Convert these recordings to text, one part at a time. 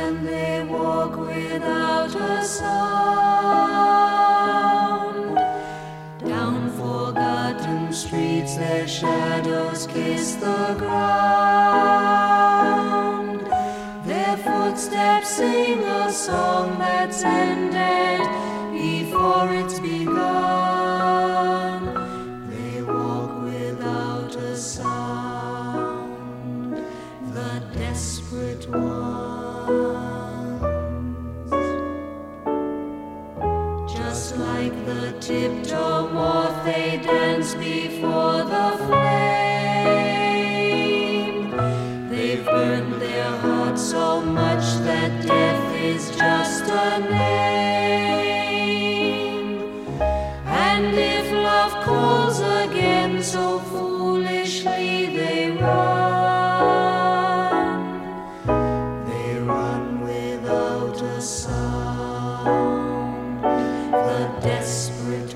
and they walk without a sound. Down forgotten streets their shadows kiss the ground. Their footsteps sing a song that's ended before it's begun. They walk without a sound, the desperate ones. Just like the tiptoe moth, they dance before the flame. They've burned their hearts so much that death is just a name. And if love calls again so foolishly, they run. They run without a sound, the desperate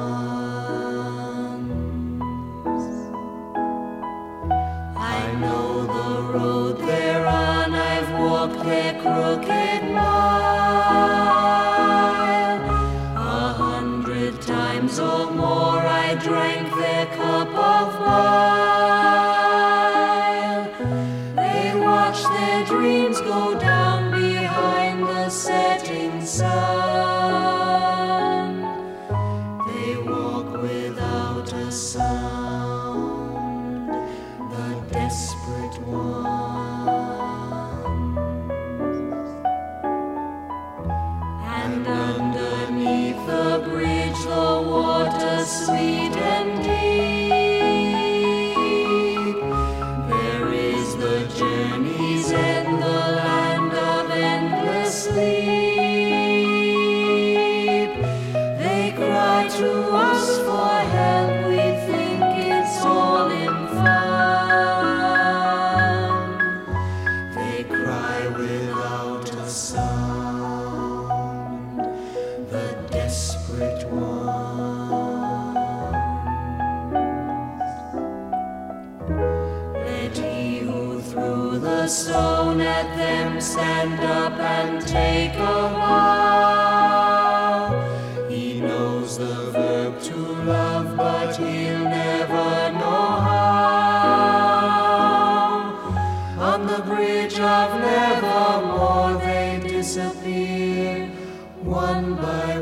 ones. I know the road they're on, I've walked their crooked mile. 100 times or more I drank their cup of bile. They watch their dreams go down behind the setting sun. They walk without a sound, the desperate ones. And underneath the bridge the water's sweet and deep. There is the journey's end, the land of endless sleep. They cry to us for help, we think it's all in fun. They cry without a sound, the desperate ones. Let he who threw the stone at them stand up and take a vow. He knows the verb to love, but he'll never know how. On the bridge of nevermore they disappear, one by